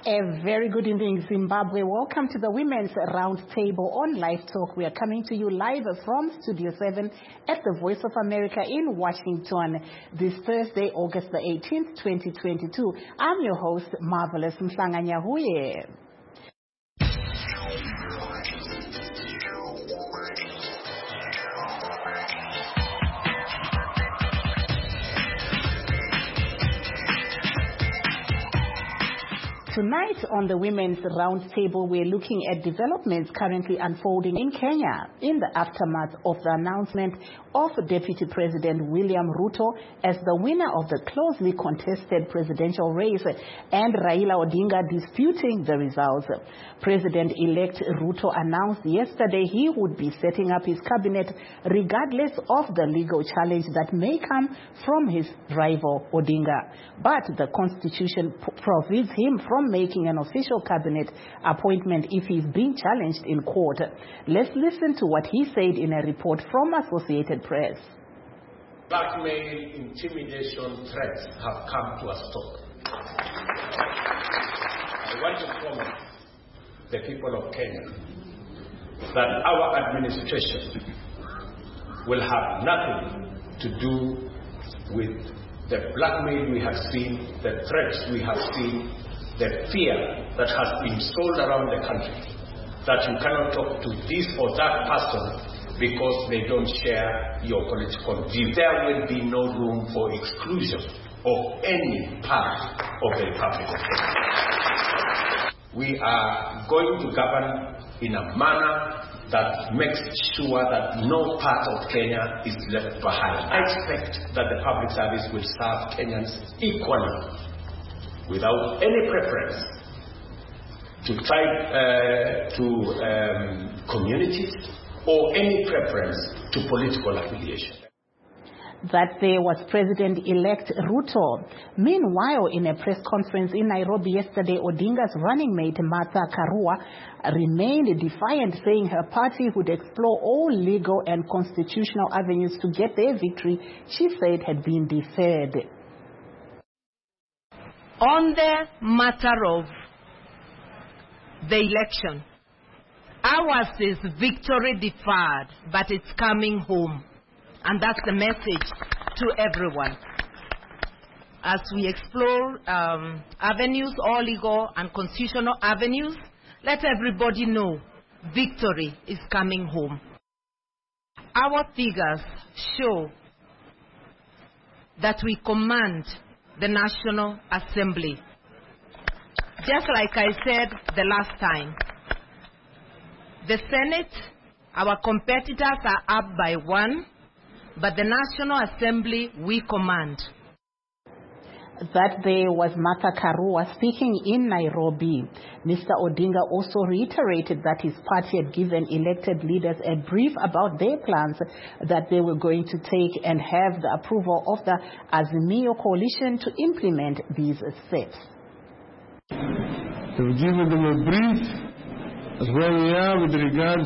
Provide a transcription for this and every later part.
A very good evening, Zimbabwe. Welcome to the Women's Roundtable on Live Talk. We are coming to you live from Studio 7 at the Voice of America in Washington this Thursday, August the 18th, 2022. I'm your host, Marvelous Mhlanganyahuye. Tonight on the Women's Roundtable, we're looking at developments currently unfolding in Kenya in the aftermath of the announcement of Deputy President William Ruto as the winner of the closely contested presidential race and Raila Odinga disputing the results. President-elect Ruto announced yesterday he would be setting up his cabinet regardless of the legal challenge that may come from his rival Odinga. But the constitution forbids him from making an official cabinet appointment if he's being challenged in court. Let's listen to what he said in a report from Associated Press. Blackmail, intimidation, threats have come to a stop. I want to promise the people of Kenya that our administration will have nothing to do with the blackmail we have seen, the threats we have seen, the fear that has been sold around the country, that you cannot talk to this or that person because they don't share your political view. There will be no room for exclusion of any part of the Republic of Kenya. We are going to govern in a manner that makes sure that no part of Kenya is left behind. I expect that the public service will serve Kenyans equally, without any preference to communities or any preference to political affiliation. That there was President-elect Ruto. Meanwhile, in a press conference in Nairobi yesterday, Odinga's running mate Martha Karua remained defiant, saying her party would explore all legal and constitutional avenues to get their victory she said had been deferred. On the matter of the election, ours is victory deferred, but it's coming home. And that's the message to everyone. As we explore avenues, all legal and constitutional avenues, let everybody know victory is coming home. Our figures show that we command the National Assembly. Just like I said the last time, the Senate, our competitors are up by 1, but the National Assembly we command. That day was Martha Karua speaking in Nairobi. Mr. Odinga also reiterated that his party had given elected leaders a brief about their plans that they were going to take and have the approval of the Azimio coalition to implement these steps. We've given them a brief as where we are with regard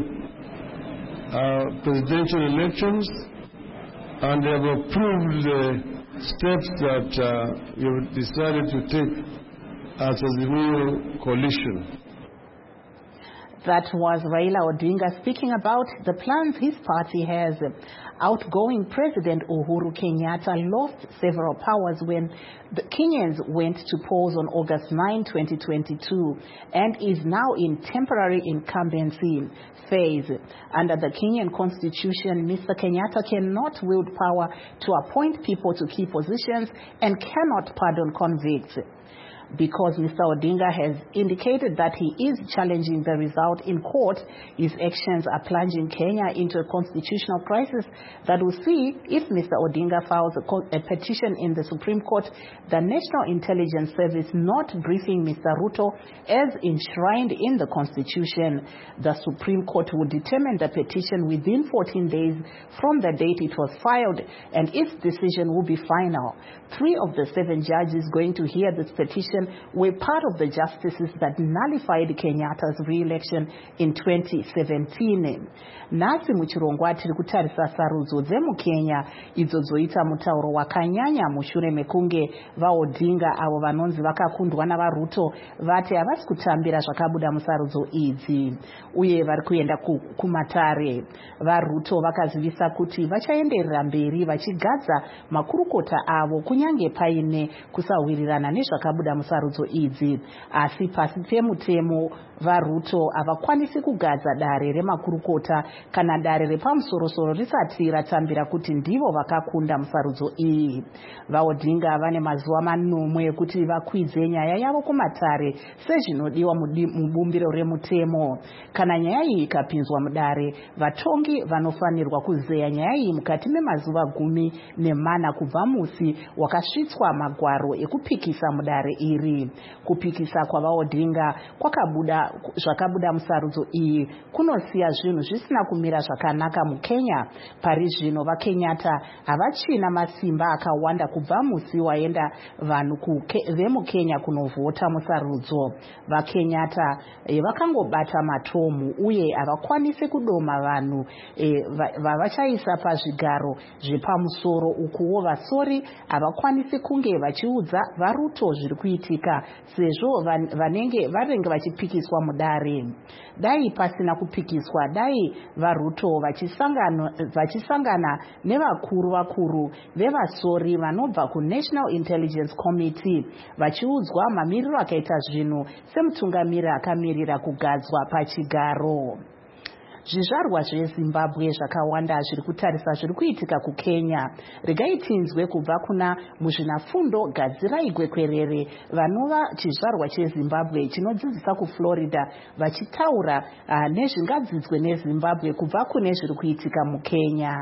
to presidential elections, and they have approved the steps that you decided to take as a new coalition. That was Raila Odinga speaking about the plans his party has. Outgoing President Uhuru Kenyatta lost several powers when the Kenyans went to polls on August 9, 2022, and is now in temporary incumbency phase. Under the Kenyan constitution, Mr. Kenyatta cannot wield power to appoint people to key positions and cannot pardon convicts. Because Mr. Odinga has indicated that he is challenging the result in court, his actions are plunging Kenya into a constitutional crisis that will see if Mr. Odinga files a petition in the Supreme Court, the National Intelligence Service not briefing Mr. Ruto as enshrined in the Constitution. The Supreme Court will determine the petition within 14 days from the date it was filed, and its decision will be final. 3 of the 7 judges going to hear this petition election were part of the justices that nullified Kenyatta's re-election in 2017. Nasi muchirongwa tiri kutarisa sarudzo dzemukenya idzo dzoita mutauro wakanyanya mushure mekunge vaOdinga avo vanonzi vakakundwa navaRuto vati havasi kutambira zvakabuda musarudzo idzi uye vari kuenda kumatare. VaRuto vakazivisa kuti vachaenderera mberi vachigadza makurukota avo kunyange paine kusawirirana nezvakabuda musarudzo idzi, asi pasi pemutemo vaRuto havakwanisi kugadza dare remakurukota kana dare repamusoro-soro risati ratambira kuti ndivo vakakunda musarudzo iyi. VaOdinga vane mazuva 9 ekuti vakwidze nyaya yavo kumatare sezvinodiwa mubumbiro remutemo. Kana nyaya iyi ikapinzwa mudare, vatongi vanofanirwa kuzeya nyaya iyi mukati memazuva 14 kubva musi wakasvitswa magwaro ekupikisa mudare iri. Kupikisa kwavaOdinga zvakabuda musarudzo iyi kunosiya zvinhu zvisina kumira zvakanaka muKenya. Pari zvino vaKenyatta havachina masimba akawanda kubva musi waenda vanhu vemuKenya kunovhota musarudzo. VaKenyatta vakangobata matomu uye havakwanisi kudoma vanhu vavachaisa pazvigaro zvepamusoro, ukuwo vasori havakwanisi kunge vachiudza vaRuto zviri kuitika sezvo vanenge vachipikiswa mudare. Dai pasina kupikiswa, dai vaRuto vachisangana nevakuru vevasori vanobva kuNational Intelligence Committee vachiudzwa mamiriro akaita zvinhu semutungamiri akamirira kugadzwa pachigaro. Zvizvarwa zveZimbabwe zvakawanda zviri kutarisa zviri kuitika kuKenya. Regai tinzwe kubva kuna muzvinafundo Gadzirai Gwekwerere vanova chizvarwa cheZimbabwe chinodzidzisa kuFlorida vachitaura nezvingadzidzwe neZimbabwe kubva kune zviri kuitika muKenya.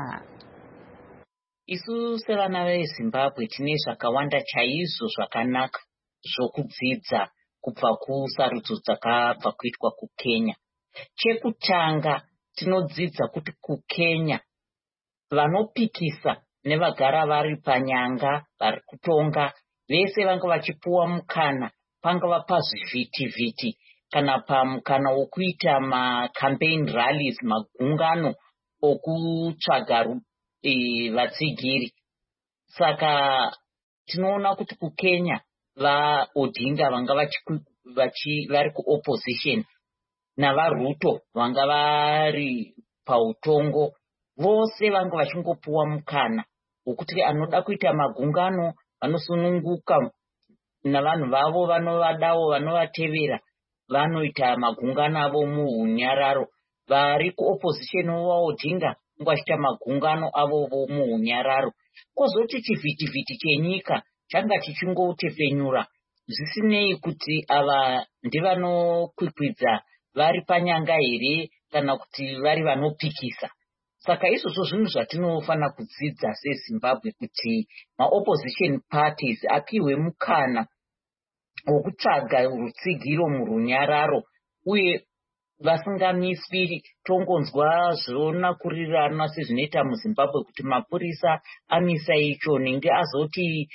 Isu sevana veZimbabwe tine zvakawanda chaizvo zvakanaka zvokudzidza kubva kusarudzo dzakabva kuitwa kuKenya. Chekutanga tinodzidza kuti kuKenya vanopikisa nevagara vari panyanga vari kutonga vese vanga vachipuwa mukana, pangava pazvivhiti-vhiti kana pamukana wokuita macampaign rallies, magungano okutsvaga vatsigiri. Saka tinoona kuti kuKenya vaOdinga vanga vari kuopposition navaRuto vanga vari pautongo, vose vanga vachingopuwa mukana wokuti anoda kuita magungano vanosununguka navanhu vavo vanovadawo vanovatevera vanoita magungano avo muhunyararo. Vari kuopposition vaOdinga vanga vachiita magungano avo muhunyararo. Kwozoti chivhiti-vhiti chenyika changa chichingotefenyura zvisinei kuti ava ndivanokwikwidza vari panyanga here kana kuti vari vanopikisa. Saka izvozvo zvinhu zvatinofana kudzidza seZimbabwe kuti maopposition parties apiwe mukana wokutsvaga rutsigiro murunyararo uye vasingamiswi. Tongonzwa zvonakurirana sezvinoita muZimbabwe kuti mapurisa amisa icho nenge azoti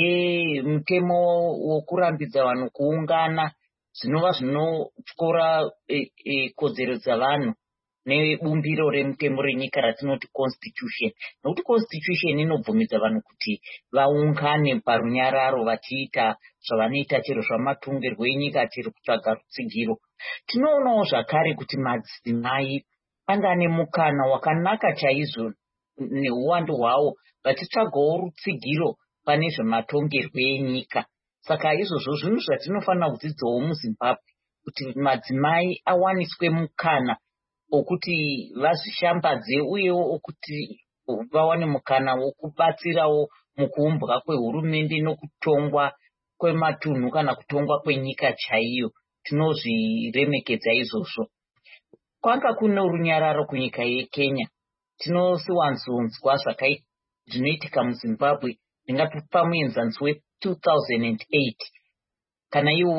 mutemo wokurambidza vanhu kuungana zvinova zvinotyora kodzero dzavanhu nebumbiro remutemo renyika ratinoti constitution. Nokuti constitution inobvumidza vanhu kuti vaungane parunyararo vachiita zvavanoita, chero zvamatongerwo enyika, chero kutsvaga rutsigiro. Tinoonawo zvakare kuti madzimai anga nemukana wakanaka chaizvo neuwandu hwawo vachitsvagawo rutsigiro pane zvematongerwo enyika. Saka izvozvo zvinhu zvatinofanira kudzidzawo muZimbabwe kuti madzimai awaniswe mukana okuti vazvishambadze uyewo okuti vawane mukana wokubatsirawo mukuumbwa kwehurumende nokutongwa kwematunhu kana kutongwa kwenyika chaiyo. Tinozviremekedza izvozvo. Kwanga kune runyararo kunyika yeKenya. Tinosiwanzonzwa zvinoitika muZimbabwe. Ndingatipa muenzanzi we2008 kana iwo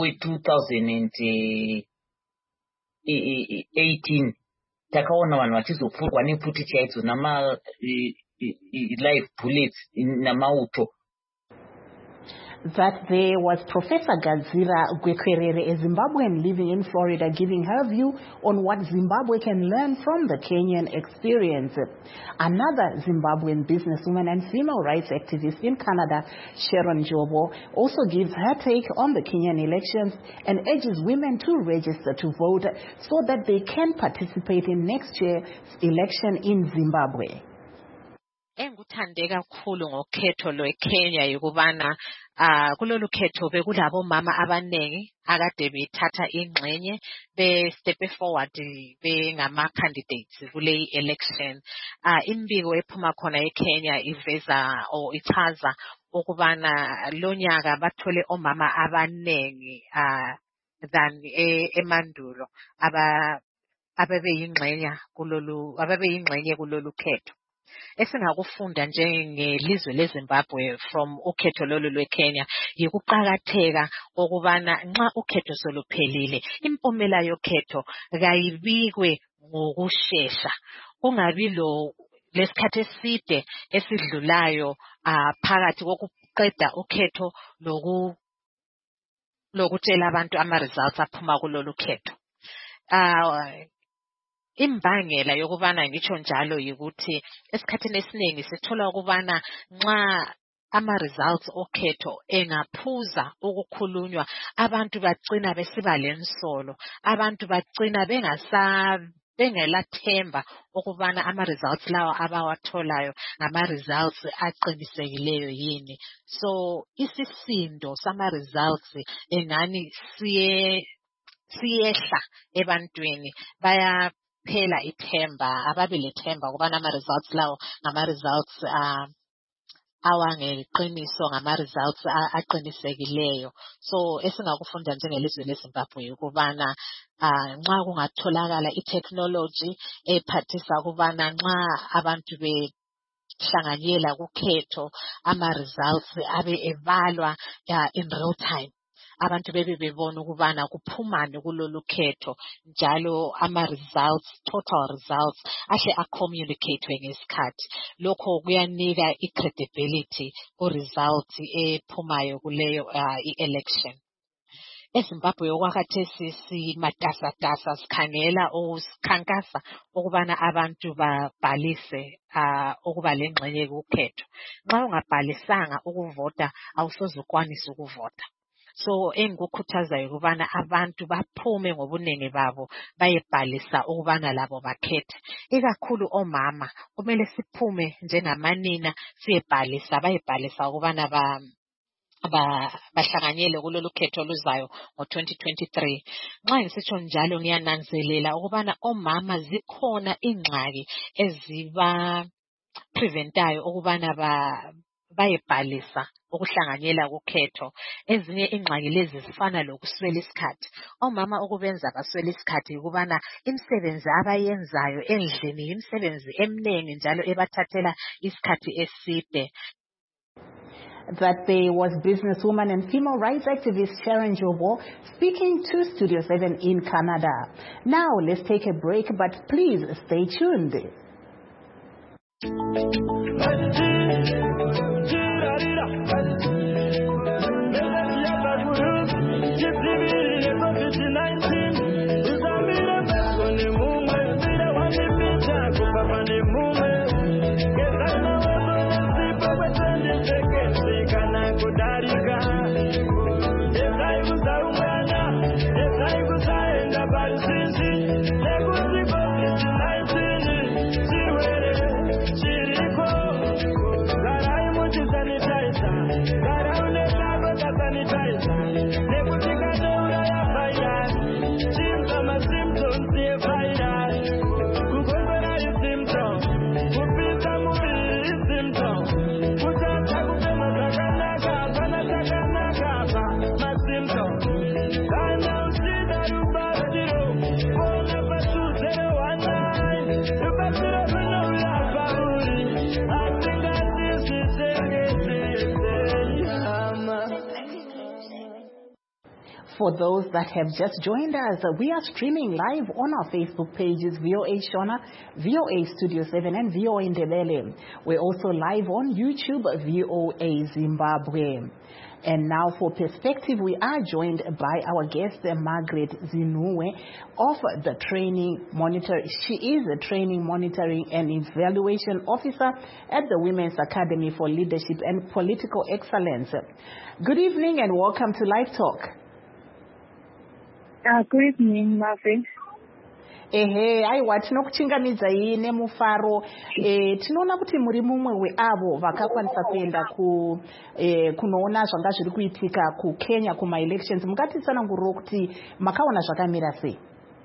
we2018 takaona vanhu vachizopfurwa nepfuti chaidzo nama live bullets namauto. that there was Professor Gadzira Gwekwerere, a Zimbabwean living in Florida, giving her view on what Zimbabwe can learn from the Kenyan experience. Another Zimbabwean businesswoman and female rights activist in Canada, Sharon Jobo, also gives her take on the Kenyan elections and urges women to register to vote so that they can participate in next year's election in Zimbabwe. Engikuthande kakhulu ngokhetho lweKenya yikubana kulolu khetho bekulabo mama abanengi akade bethatha ingxenye be step forward bengama candidates kule election. Imbiko ephuma khona eKenya iveza or ichaza ukubana lonyaka bathole omama abanengi than emandulo ababeyingxenye kulolu khetho. Esingakufunda njengelizwe leZimbabwe from ukhetho lolu lweKenya yikuqhakatheka okubana nxa ukhetho soluphelile impumela yokhetho kayibikwe ngokusheshsha kungabi lesikhathi eside esidlulayo phakathi kokuqeda ukhetho lokutshela abantu ama results aphuma kulolu khetho. Imbangela yokubana ngitsho njalo yikuthi esikhathini esiningi sithola ukubana nxa ama results okhetho engaphuza ukukhulunywa abantu bagcina besiba lensolo, abantu bagcina bengelathemba ukubana ama results lawa abawatholayo ngama results aqinisekileyo yini. So isisindo sama results engani siyehla ebantwini phela ithemba ababelethemba ukubana ama results lawo ngama results awangeqiniso ngama results aqinisekileyo. So esingakufunda njengelizwe leZimbabwe ukubana nxa kungatholakala itechnology ephathisa ukubana nxa abantu behlanganyela kukhetho ama results abe ebalwa in real time, abantu bebona ukubana kuphumani kulolu khetho njalo ama results, total results ahle acommunicate ngesikhathi. Lokho kuyanika i-credibility ku results ephumayo kuleyo i-election. eZimbabwe okwakhathesi simatasatasa sikhangela usikhankasa ukubana abantu babhalise ukuba lengxenye kukhetho. Nxa ungabhalisanga ukuvota awusoze ukwanise ukuvota. So engikukhuthazayo ukubana abantu baphume ngobunengi babo bayebhalisa ukubana labo bakhethe. Ikakhulu omama kumele siphume njengamanina siyebhalisa bayebhalisa ukubana bahlanganyele kulolu khetho oluzayo ngo-2023. Nxa ngisitsho njalo ngiyananzelela ukubana omama zikhona ingxaki eziba preventayo ukubana bayebhalisa ukuhlanganyela kukhetho. Ezinye ingxaki lezi zifana lokuswela isikhathi. Omama okubenza baswela isikhathi ukubana imisebenzi abayenzayo endlini imisebenzi eminengi njalo ebathathela isikhathi eside. That there was businesswoman and female rights activist Sharon Jobo speaking to Studio 7 in Canada. Now let's take a break, but please stay tuned. For those that have just joined us, we are streaming live on our Facebook pages, VOA Shona, VOA Studio 7, and VOA Ndebele. We're also live on YouTube, VOA Zimbabwe. And now for perspective, we are joined by our guest, Margaret Zinuwe, of the Training Monitor. She is a Training Monitoring and Evaluation Officer at the Women's Academy for Leadership and Political Excellence. Good evening and welcome to Live Talk. Good evening, Marvin. Aiwa tinokuchingamidza nemufaro tinoona kuti muri mumwe weavo vakakwanisa kuenda kunoona zvanga zviri kuitika kuKenya kuma-elections. Mungatitsanangurira kuti makaona zvakamira sei?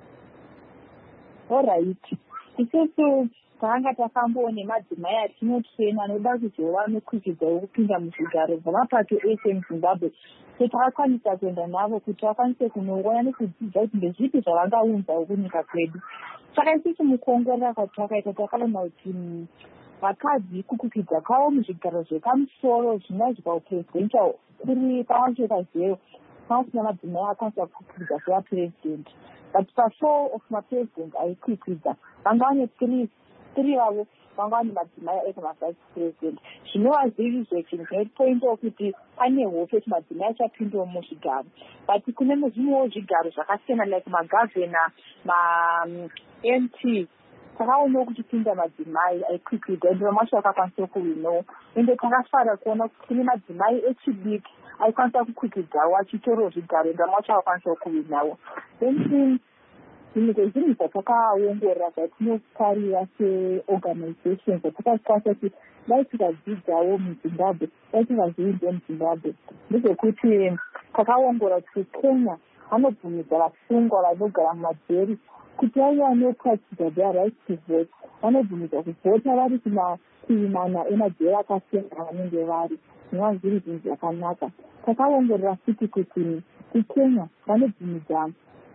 Alright. Isusu tanga takamboona madzimai atinotrena anoda kuzova nokudzidzawo kupinda muzvigaro zvamapato ese muZimbabwe. Takakwanisa kuenda navo kuti vakwanise kunoona nekudzidza kuti ndezvipi zvavangaunzawo kunyika kwedu. Saka isusu mukuongorora kwatakaita takaona kuti vakadzi kukukidza kwavo muzvigaro zvepamusoro zvinoizwa upresidential kuri pamacheka zero pasina madzimai akwanisa kukukidza sevapurezidendi. But pa4 of mapresident aikwikwidza vanga vane 3 vavo vanga vane madzimai aita mavice president. Zvinova zviri zvechinhu zvinopointawo kuti pane hope kuti madzimai achapindawo muzvigaro. But kune zvimwewo zvigaro zvakasiyana like magavhena, ma-MP, takaonawo kuti pinda madzimai aikwikwidza ende vamwe vacho vakakwanisa kuwinawo. Ende takafara kuona kuti kune madzimai echidiki aikwanisa kukwikidzawo achitorawo zvigaro ende vamwe vacho vakakwanisa kuwinawo. Then zvinhu zvatakaongorora zvatinotarira seorganization zvatakakwanisa kuti dai tikadzidzawo muZimbabwe, dai tikazviinze muZimbabwe, ndezvekuti takaongorora kuti Kenya vanobvumidza vasungwa vanogara mumajeri kuti vaive vanopractice their right to vote, vanobvumidza kuvhota vari kuimana emajeri akasiyana vanenge vari. Zvinova zviri zvinhu zvakanaka. Takaongorora futi kuti kuKenya vanobvumidza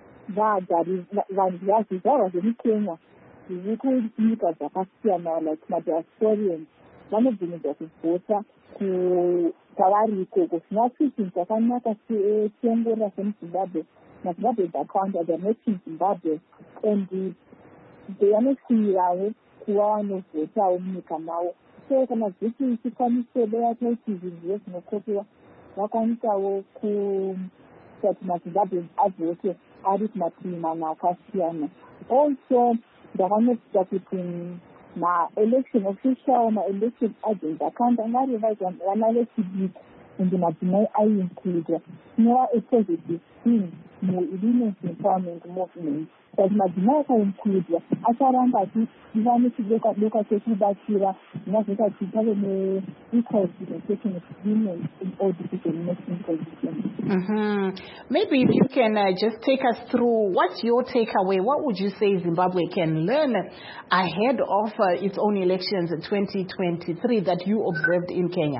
vanhu vazvizvarwa zvemuKenya zviri kunyika dzakasiyana like madiasporians vanobvumidza kuvhota kwavari ikoko. Zvinova chinhu chakanaka tiongorora semuZimbabwe. MaZimbabwe akawanda they are not in Zimbabwe and vanosiyirawo kuva vanovhotawo munyika mavo. So kana zviti chikwanise deyataiti zvinhu zvinokopiwa vakwanisawo kuti maZimbabwe avhote ari kumapimana akasiyana. Also ndakanotisa kuti ma-election official, ma-election agents akawanda vari vana vechidiki ende madzimai aiincludwa. Inova a positive thing mu-women's empowerment movement. Kuti madzimai akaincludwa acharamba achiva nechidokwa chekubatsira zvinozoita kuti pave ne-equal representation of women in all decision-making positions. Maybe if you can just take us through what's your takeaway. What would you say Zimbabwe can learn ahead of its own elections in 2023 that you observed in Kenya?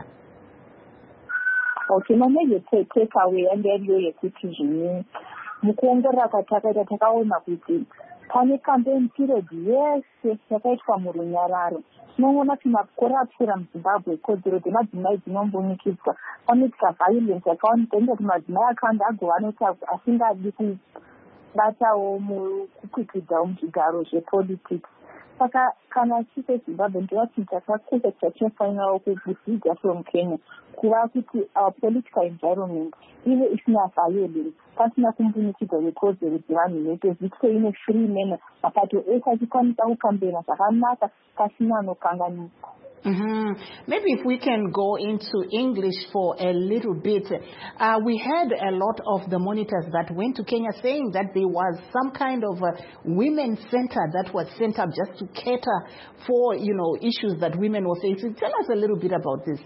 Okay, my major takeaway ndeiyo yekuti zvini mukuongorora kwatakaita takaona kuti pane campaign period yese yakaitwa murunyararo. Tinoona kuti makore apfuura muZimbabwe kodzero dzemadzimai dzinombonikidzwa. Panoitika violence yakaoneka kuti madzimai akawanda agova anoti asingadi kubatawo mukukwikwidzawo muzvigaro zvepolitics. Saka kana chise Zimbabwe ndova chinhu chakakosha chatinofanirawo kudzidza from Kenya kuva kuti our political environment ive isina violence, pasina kumbunikidza kwekodzero dzevanhu vese, zviitwe ine free manner, mapato ese achikwanisa kukambena zvakanaka pasina anokanganiswa. Maybe if we can go into English for a little bit. We had a lot of the monitors that went to Kenya saying that there was some kind of a women center that was set up just to cater for, issues that women were facing. Tell us a little bit about this.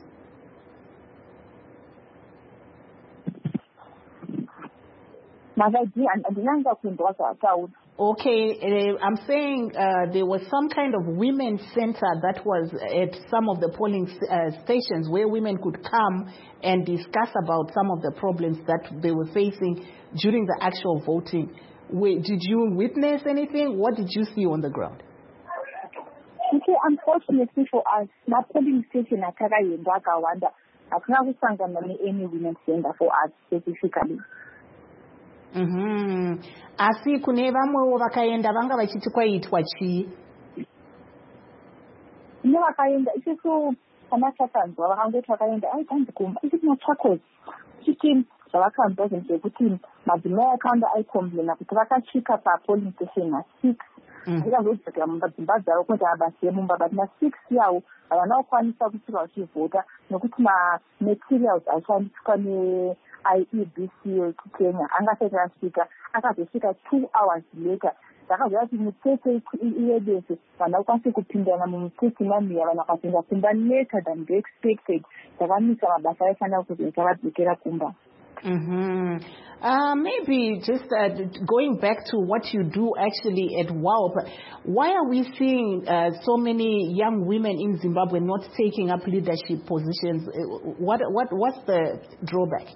Okay, I'm saying there was some kind of women's center that was at some of the polling stations where women could come and discuss about some of the problems that they were facing during the actual voting. Did you witness anything? What did you see on the ground? Okay, unfortunately for us, my polling station akakaenda akawanda hakuna kusangana any women's center for us specifically. Asi kune vamwewo vakaenda vanga vachiti kwaitwa chii? Kune vakaenda isusu kana takanzwa vakangoti vakaenda aitanzi kumba isi kumatsvakozi chiti zvavakanzwa zvinhu zvekuti madzimai akawanda aikomblena kuti vakasvika papolling station na6 zvikazozvika mudzimba dzavo kuti abasi emumba but na6 yavo havana kukwanisa kusvika vachivhota nekuti materials aishandiswa neIEBC yekukenya angasati asvika akazosvika 2 hours later. Zvakabva kuti mitsetse iwedese vana ukwanise kupindana mumitsetse mamiya vana vakapinda kumba later than they expected. Zvakamisa mabasa aifanira kuzoita vadzokera kumba. Maybe just going back to what you do actually at WALP, why are we seeing so many young women in Zimbabwe not taking up leadership positions? What's the drawback?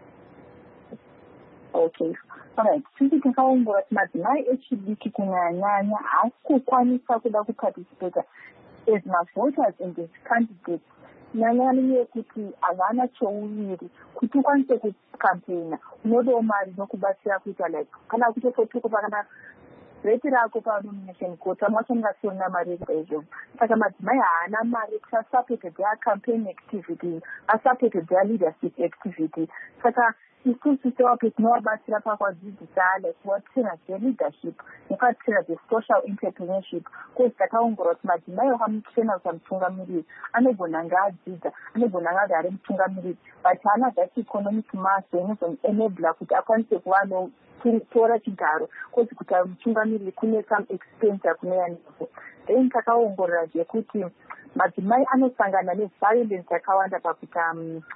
Okay. Alright, since takaongora kuti madzimai echidiki kunyanya haasi kukwanisa kuda kuparticipate as voters in this candidate nyanyani yekuti havana chouviri kuti ukwanise kukampena unodawo mari nokubatsira kuita like kana kutototukupa kana reti rako panomination court amwashanira siona mari ezvo. Saka madzimai haana mari kuti asupporte their campaign activity, asupporte their leadership activity. Saka isusu sewapo tinovabatsira pakwadzidzisa like kuvatsira zveLeadership nekuvatsira zesocial entrepreneurship kozi takaongorora kuti madzimai akamutsena kuita mutungamiriri anogona ngaadzidza anogona ngagare mutungamiriri but haana that economic mass inozomuenabla kuti akwanise kuva notora chigaro kozi kuti mutungamiriri kune some expense yakunouya nepo. Then takaongorora zvekuti madzimai anosangana neviolence yakawanda pakuita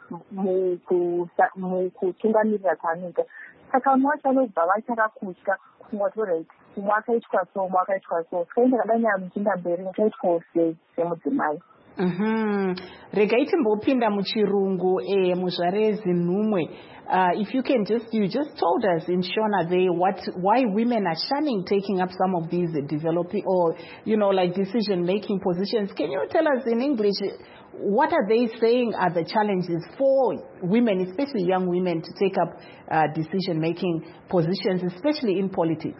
mukutungamirira kwaanoita. Saka vamwe vacho vanobva vachakakutya kufunga kuti right umwe akaitwa so umwe akaitwa so kaenda kadanyaya muchinda mberi muchaitwawo sei semudzimai. Regai timbopinda muchirungu muzvare zinhumwe. If you can you just told us in Shona there why women are shunning taking up some of these developing or like decision making positions. Can you tell us in English what are they saying are the challenges for women, especially young women, to take up decision making positions, especially in politics?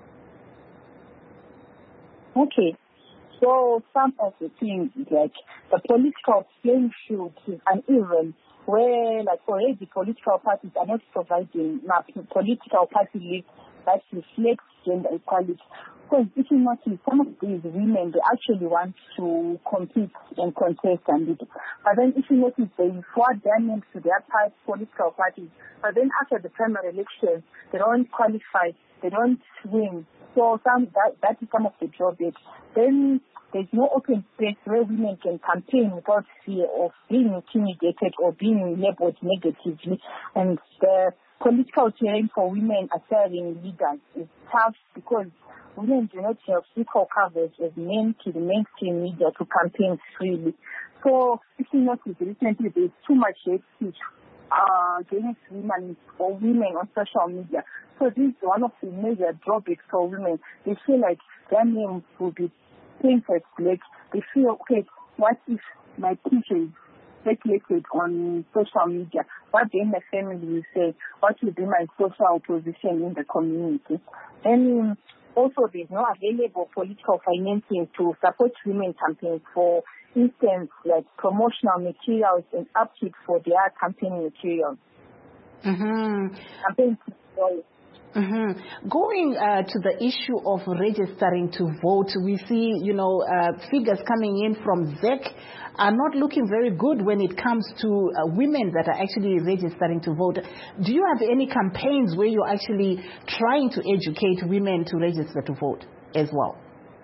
Okay. So some of the things like the political playing field is uneven, where like already political parties are not providing political party lists that reflects gender equality. Because if you notice, some of these women, they actually want to compete and contest and lead. But then if you notice, they forward their names to their political parties. But then after the primary elections, they don't qualify, they don't win. So that is some of the drawbacks. Then there's no open space where women can campaign without fear of being intimidated or being labeled negatively. And the political terrain for women aspiring leaders is tough because women do not have equal coverage as men to the mainstream media to campaign freely. So if you notice recently, there's too much hate speech against women or women on social media. So this is one of the major drawbacks for women. They feel like their names will be painted black. They feel, okay, what if my picture is speculated on social media? What then the family will say? What will be my social position in the community? And also, there's no available political financing to support women campaigns, for instance, like promotional materials and upkeep for their campaign materials. Campaign materials. Going to the issue of registering to vote, we see, figures coming in from ZEC are not looking very good when it comes to women that are actually registering to vote. Do you have any campaigns where you're actually trying to educate women to register to vote as well?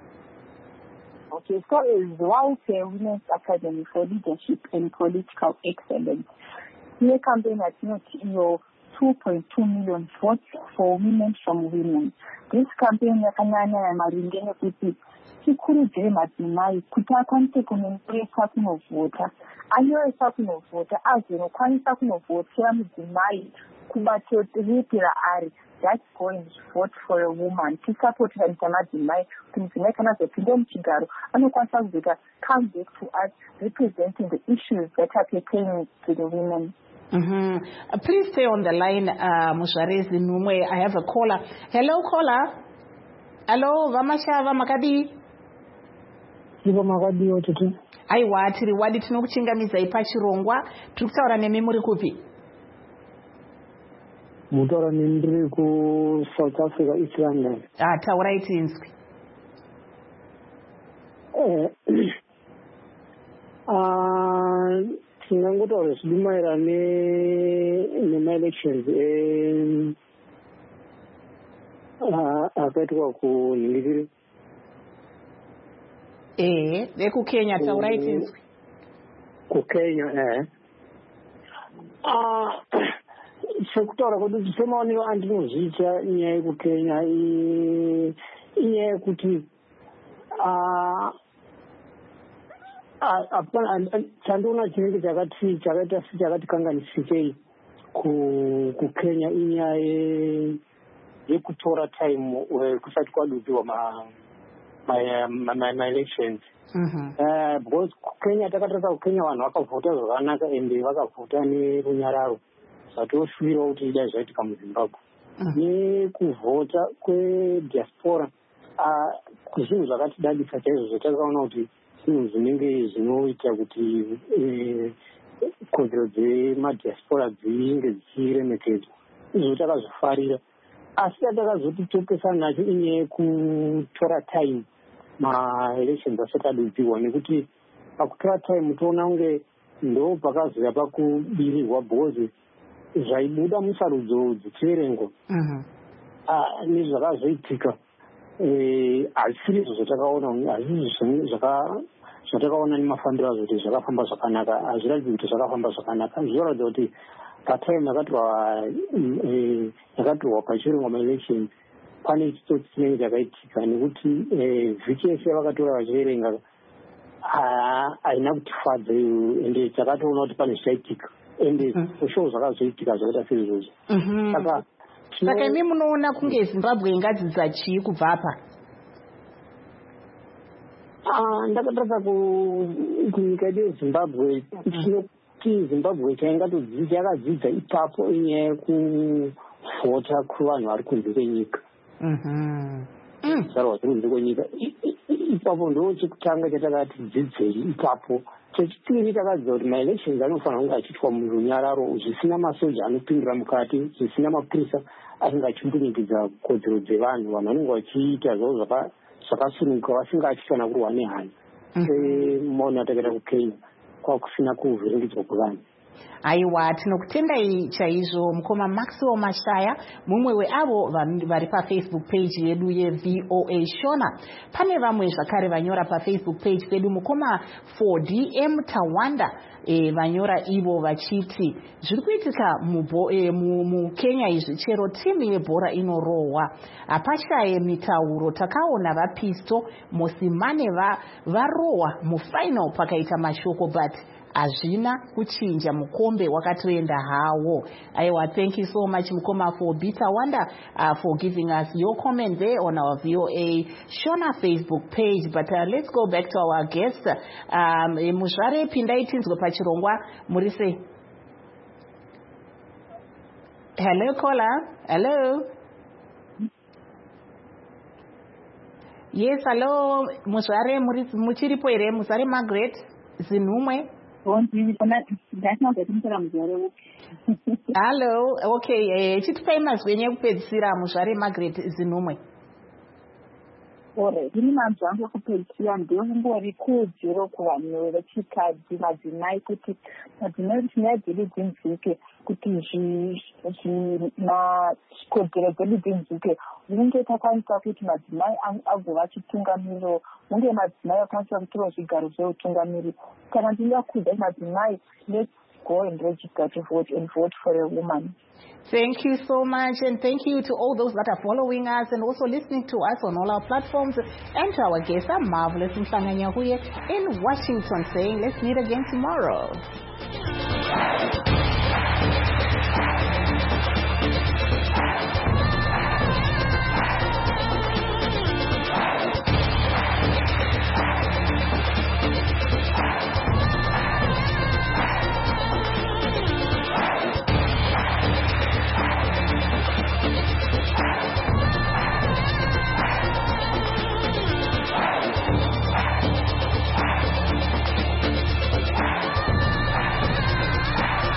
Okay, so as well, Women's Academy for Leadership and Political Excellence. Here campaign at 2.2 million votes for women from women. This campaign yakanyanya maringe nekuti chikurudzire madzimai kuti akwanise kunoisa kunovhota. Anyoesa kunovhota azonokwanisa kunovhotera mudzimai kubato ripi raari. That's going to vote for a woman. Tisapotera madzimai kuti mudzimai kana azopinda muchigaro anokwanisa kuzoita come back to us representing the issues that are pertaining to the women. Please stay on the line, Muzvare Zinumwe. I have a caller. Hello, caller. Hello, Vamashava Makadi. Ivo Makadi otutu. Aiwa, tiri wadi tinokuchingamiza ipachirongwa. Tiri kutaura nemi muri kupi? Mutaura nemi ndiri ku South Africa, East London. Taurai tinzwi. Tingangotaura zvidu maererano nema-elections akaitwa kunhingiriri. VekuKenya taurai tinzwi. KuKenya, sekutaura kwedu semaonero andinozviita nyaya yekuKenya inyaya yekuti chandoona chinenge chakaita sechakatikanganisikei kuKenya inyaya yekutora time kusati kwadudziwa ma-elections. Because Kenya takatarisa kuKenya vanhu vakavhota zvakanaka ende vakavhota nerunyararo zvatoshuvirawo kuti idai zvaitika muZimbabwe. Nekuvhota kwediaspora zvinhu zvakatidadisa chaizvo takaona kuti zvinhu zvinenge zvinoita kuti kodzero dzemadiaspora dzinge dzichiremekedzwa. Izvo takazvifarira. Asi takazotitokesa nacho inyaya yekutora time ma-elections asati adudziwa, nekuti pakutora time toona kunge ndo pakazoya pakubirirwa bhozi zvaibuda musarudzo dzichiverengwa nezvakazoitika. Hazvisiri izvo zvatakaona, hazvisi zvatakaona nemafambiro azvo kuti zvakafamba zvakanaka, hazviratidzi kuti zvakafamba zvakanaka. Zvinoratidza kuti patime yakatorwa pachiverengwa ma-elections pane chitsotsi chinenge chakaitika, nekuti vhiki yese vakatora vachiverenga haina kutifadza ende takatoona kuti pane zvichaitika ende oshowo zvakazoitika zvakaita seizvozvo. Saka imi munoona kunge Zimbabwe ingadzidza chii kubva apa? Ndakatarisa kunyika yedu yeZimbabwe, chinoti Zimbabwe yakadzidza ipapo inyaya yekuvhota kuvanhu vari kunze kwenyika. Zarwa dziri kunze kwenyika ipapo ndo chekutanga chatakati dzidzei ipapo. Chechipiri takadziva kuti ma-elections anofanira kunge achiitwa murunyararo, zvisina masoja anopindira mukati, zvisina mapurisa anenge achimbunyikidza kodzero dzevanhu. Vanhu vanenge vachiita zvavo zvakasununguka vasingatyi kana kurwa nehana. Maona atakaita kuKenya kwakusina kuvhiringidzwa kwevanhu. Aiwa, tinokutendai chaizvo mukoma Maxwell Mashaya, mumwe weavo vari paFacebook page yedu yeVOA Shona. Pane vamwe zvakare vanyora paFacebook page pedu, mukoma 4DM Tawanda vanyora ivo vachiti zviri kuitika muKenya izvi chero timu yebhora inorohwa hapashaye mitauro. Takaona vaPisto Mosimane varohwa mufinal pakaita mashoko, but hazvina kuchinja, mukombe wakatoenda hawo. Aiwa, thank you so much mukoma for Bita Wanda for giving us your comment there on our VOA Shona Facebook page. But let's go back to our guest. Muzvare pindai tinzwe pachirongwa muri sei? Hello caller. Hello. Yes, hello Muzvare muchiripo here? Muzvare Margaret Zinumwe. Hello, okay, chitipai mazwenyu ekupedzisira Muzvare Margaret Zinumwe. Ini manzwa angu ekupedzisira ndongori kodzero kuvanhu vechikadzi, madzimai, kuti madzimai kuti nyaya dzedu dzinzwike, kuti kodzero dzedu dzinzwike. Hunge takwanisa kuti madzimai agova achitungamiriro, hunge madzimai akwanisa kutora zvigaro zveutungamiriri. Kana ndingakudza madzimai, let's go and register to vote and vote for a woman. Thank you so much, and thank you to all those that are following us and also listening to us on all our platforms, and to our guest, Marvelous Mhlanga Nyahuye in Washington, saying let's meet again tomorrow.